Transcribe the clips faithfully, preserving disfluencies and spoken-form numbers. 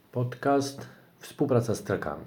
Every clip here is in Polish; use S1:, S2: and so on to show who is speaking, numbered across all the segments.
S1: Podcast Współpraca z trakami.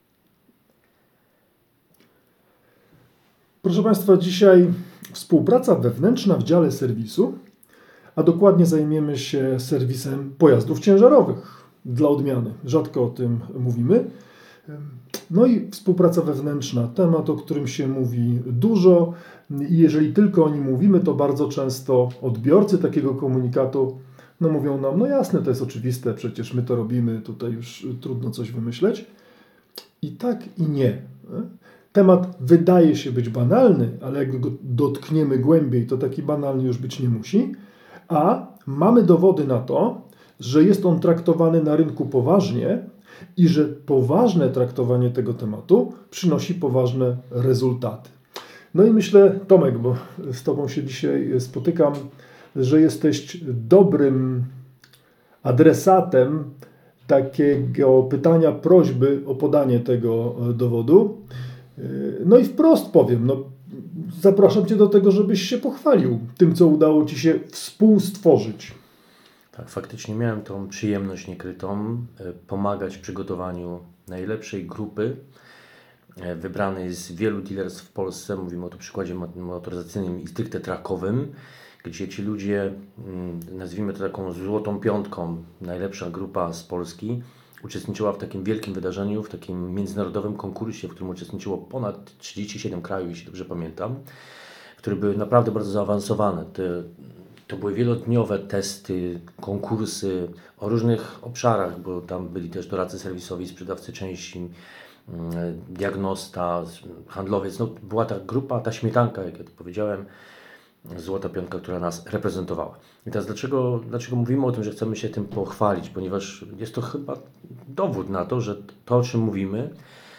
S2: Proszę Państwa, dzisiaj współpraca wewnętrzna w dziale serwisu, a dokładnie zajmiemy się serwisem pojazdów ciężarowych. Dla odmiany, rzadko o tym mówimy. No i współpraca wewnętrzna, temat, o którym się mówi dużo i jeżeli tylko o nim mówimy, to bardzo często odbiorcy takiego komunikatu no mówią nam, no jasne, to jest oczywiste, przecież my to robimy, tutaj już trudno coś wymyśleć. I tak i nie. Temat wydaje się być banalny, ale jak go dotkniemy głębiej, to taki banalny już być nie musi. A mamy dowody na to, że jest on traktowany na rynku poważnie i że poważne traktowanie tego tematu przynosi poważne rezultaty. No i myślę, Tomek, bo z Tobą się dzisiaj spotykam, że jesteś dobrym adresatem takiego pytania, prośby o podanie tego dowodu. No i wprost powiem, no, zapraszam Cię do tego, żebyś się pochwalił tym, co udało Ci się współstworzyć.
S1: Tak, faktycznie miałem tą przyjemność niekrytą pomagać w przygotowaniu najlepszej grupy wybranej z wielu dealerstw w Polsce. Mówimy o to przykładzie motoryzacyjnym i stricte trakowym, gdzie ci ludzie, nazwijmy to taką złotą piątką, najlepsza grupa z Polski, uczestniczyła w takim wielkim wydarzeniu, w takim międzynarodowym konkursie, w którym uczestniczyło ponad trzydzieści siedem krajów, jeśli dobrze pamiętam, które były naprawdę bardzo zaawansowane. Te, to były wielodniowe testy, konkursy o różnych obszarach, bo tam byli też doradcy serwisowi, sprzedawcy części, diagnosta, handlowiec. No, była ta grupa, ta śmietanka, jak ja to powiedziałem, złota piątka, która nas reprezentowała. I teraz dlaczego, dlaczego mówimy o tym, że chcemy się tym pochwalić? Ponieważ jest to chyba dowód na to, że to, o czym mówimy,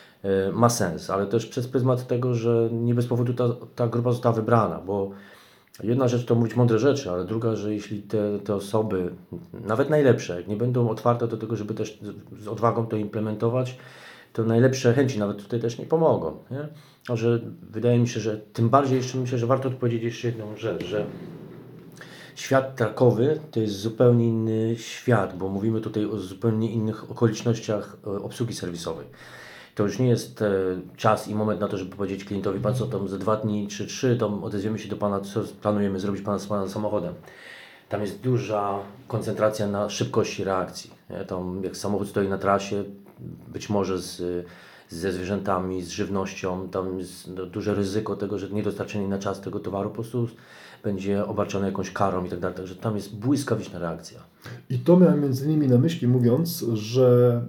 S1: ma sens, ale też przez pryzmat tego, że nie bez powodu ta, ta grupa została wybrana, bo jedna rzecz to mówić mądre rzeczy, ale druga, że jeśli te, te osoby, nawet najlepsze, nie będą otwarte do tego, żeby też z odwagą to implementować, to najlepsze chęci nawet tutaj też nie pomogą. Nie? A że wydaje mi się, że tym bardziej jeszcze myślę, że warto tu powiedzieć jeszcze jedną rzecz, że świat trakowy to jest zupełnie inny świat, bo mówimy tutaj o zupełnie innych okolicznościach obsługi serwisowej. To już nie jest czas i moment na to, żeby powiedzieć klientowi, pan co tam za dwa dni czy trzy, to odezwiemy się do pana, co planujemy zrobić pana z panem samochodem. Tam jest duża koncentracja na szybkości reakcji. Nie? Tam jak samochód stoi na trasie, być może z, ze zwierzętami, z żywnością, tam jest duże ryzyko tego, że niedostarczenie na czas tego towaru po prostu będzie obarczone jakąś karą i tak dalej. Także tam jest błyskawiczna reakcja.
S2: I to miałem między innymi na myśli, mówiąc, że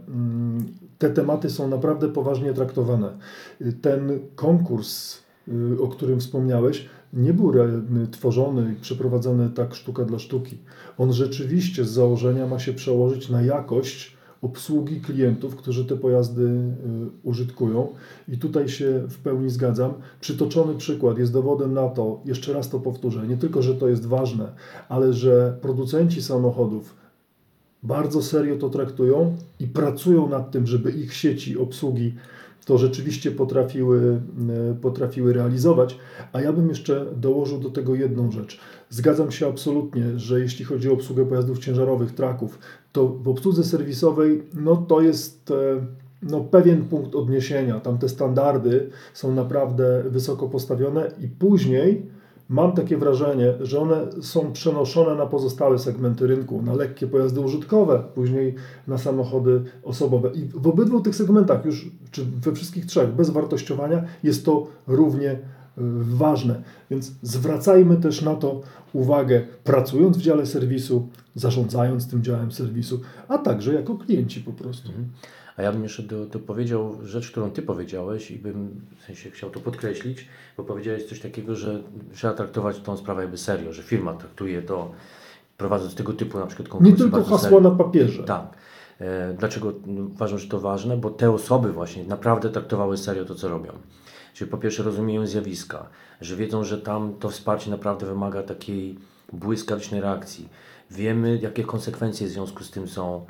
S2: te tematy są naprawdę poważnie traktowane. Ten konkurs, o którym wspomniałeś, nie był tworzony i przeprowadzony tak sztuka dla sztuki. On rzeczywiście z założenia ma się przełożyć na jakość obsługi klientów, którzy te pojazdy y, użytkują. I tutaj się w pełni zgadzam. Przytoczony przykład jest dowodem na to, jeszcze raz to powtórzę, nie tylko, że to jest ważne, ale że producenci samochodów bardzo serio to traktują i pracują nad tym, żeby ich sieci obsługi to rzeczywiście potrafiły, potrafiły realizować. A ja bym jeszcze dołożył do tego jedną rzecz. Zgadzam się absolutnie, że jeśli chodzi o obsługę pojazdów ciężarowych, traków, to w obsłudze serwisowej no to jest no, pewien punkt odniesienia. Tam te standardy są naprawdę wysoko postawione i później mam takie wrażenie, że one są przenoszone na pozostałe segmenty rynku, na lekkie pojazdy użytkowe, później na samochody osobowe. I w obydwu tych segmentach, już czy we wszystkich trzech, bez wartościowania, jest to równie ważne. Więc zwracajmy też na to uwagę, pracując w dziale serwisu, zarządzając tym działem serwisu, a także jako klienci po prostu. Mhm.
S1: A ja bym jeszcze do, do powiedział rzecz, którą Ty powiedziałeś i bym w sensie chciał to podkreślić, bo powiedziałeś coś takiego, że trzeba traktować tą sprawę jakby serio, że firma traktuje to, prowadząc tego typu na przykład konkursy.
S2: Nie tylko hasła na papierze.
S1: Tak. E, dlaczego uważam, że to ważne? Bo te osoby właśnie naprawdę traktowały serio to, co robią. Czyli po pierwsze rozumieją zjawiska, że wiedzą, że tam to wsparcie naprawdę wymaga takiej błyskawicznej reakcji. Wiemy, jakie konsekwencje w związku z tym są.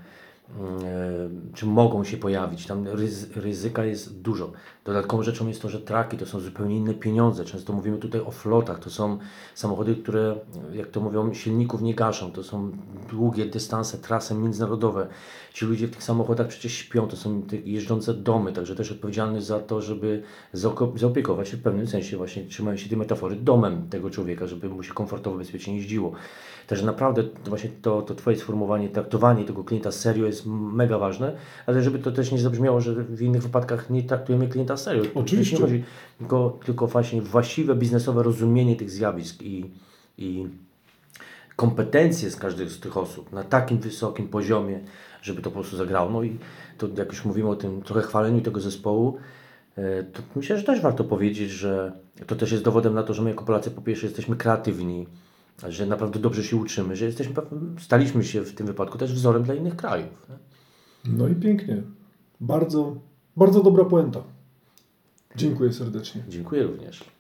S1: czy mogą się pojawić. Tam ryzy, ryzyka jest dużo. Dodatkową rzeczą jest to, że traki to są zupełnie inne pieniądze. Często mówimy tutaj o flotach. To są samochody, które, jak to mówią, silników nie gaszą. To są długie dystanse, trasy międzynarodowe. Ci ludzie w tych samochodach przecież śpią. To są te jeżdżące domy. Także też odpowiedzialny za to, żeby zaopiekować się w pewnym sensie, właśnie trzymając się tej metafory, domem tego człowieka, żeby mu się komfortowo, bezpiecznie jeździło. Także naprawdę właśnie to, to Twoje sformułowanie, traktowanie tego klienta serio jest mega ważne, ale żeby to też nie zabrzmiało, że w innych wypadkach nie traktujemy klienta serio.
S2: Oczywiście.
S1: Nie chodzi, tylko, tylko właśnie właściwe biznesowe rozumienie tych zjawisk i, i kompetencje z każdej z tych osób na takim wysokim poziomie, żeby to po prostu zagrało. No i to jak już mówimy o tym trochę chwaleniu tego zespołu, to myślę, że też warto powiedzieć, że to też jest dowodem na to, że my jako Polacy po pierwsze jesteśmy kreatywni, że naprawdę dobrze się uczymy, że jesteśmy, staliśmy się w tym wypadku też wzorem dla innych krajów. Nie?
S2: No i pięknie. Bardzo, bardzo dobra puenta. Dziękuję serdecznie.
S1: Dziękuję również.